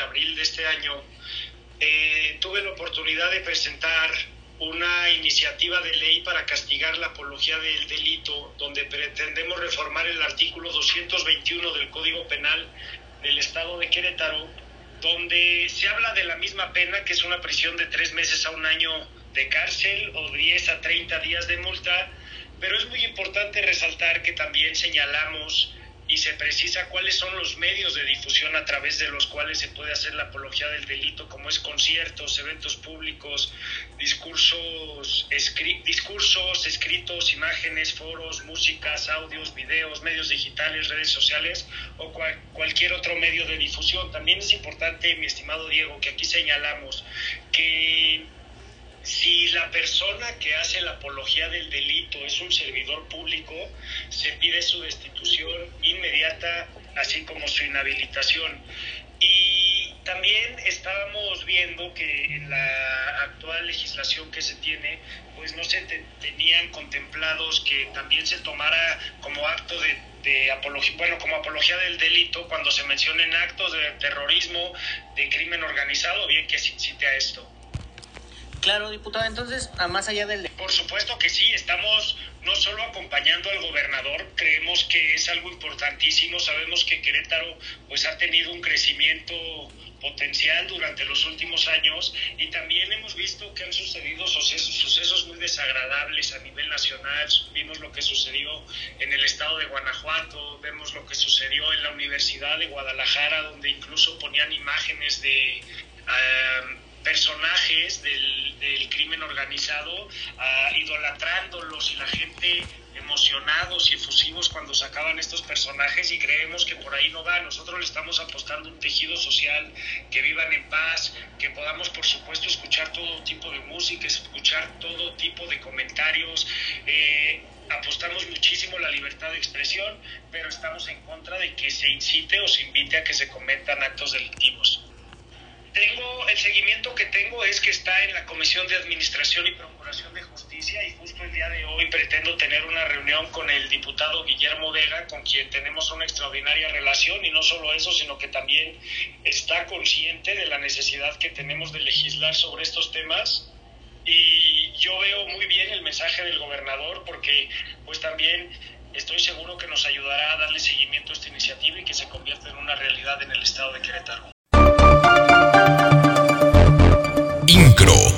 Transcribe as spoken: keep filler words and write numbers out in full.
abril de este año, eh, tuve la oportunidad de presentar una iniciativa de ley para castigar la apología del delito, donde pretendemos reformar el artículo doscientos veintiuno del Código Penal del Estado de Querétaro, donde se habla de la misma pena, que es una prisión de tres meses a un año de cárcel o diez a treinta días de multa, pero es muy importante resaltar que también señalamos y se precisa cuáles son los medios de difusión a través de los cuales se puede hacer la apología del delito, como es conciertos, eventos públicos, discursos, escri- discursos escritos, imágenes, foros, músicas, audios, videos, medios digitales, redes sociales o cual- cualquier otro medio de difusión. También es importante, mi estimado Diego, que aquí señalamos que si la persona que hace la apología del delito es un servidor público, se pide su destitución inmediata, así como su inhabilitación. Y también estábamos viendo que en la actual legislación que se tiene, pues no se te, tenían contemplados que también se tomara como acto de, de apología, bueno, como apología del delito cuando se mencionen actos de terrorismo, de crimen organizado, bien que se incite a esto. Claro, diputado, entonces, a más allá del... Por supuesto que sí, estamos no solo acompañando al gobernador, creemos que es algo importantísimo, sabemos que Querétaro pues ha tenido un crecimiento potencial durante los últimos años y también hemos visto que han sucedido sucesos, sucesos muy desagradables a nivel nacional. Vimos lo que sucedió en el estado de Guanajuato, vemos lo que sucedió en la Universidad de Guadalajara, donde incluso ponían imágenes de... Uh, personajes del, del crimen organizado, uh, idolatrándolos y la gente emocionados y efusivos cuando sacaban estos personajes, y creemos que por ahí no va. Nosotros le estamos apostando un tejido social, que vivan en paz, que podamos por supuesto escuchar todo tipo de música, escuchar todo tipo de comentarios. eh, apostamos muchísimo la libertad de expresión, pero estamos en contra de que se incite o se invite a que se cometan actos delictivos. Tengo, el seguimiento que tengo es que está en la Comisión de Administración y Procuración de Justicia, y justo el día de hoy pretendo tener una reunión con el diputado Guillermo Vega, con quien tenemos una extraordinaria relación, y no solo eso, sino que también está consciente de la necesidad que tenemos de legislar sobre estos temas. Y yo veo muy bien el mensaje del gobernador, porque pues también estoy seguro que nos ayudará a darle seguimiento a esta iniciativa y que se convierta en una realidad en el estado de Querétaro. Incro.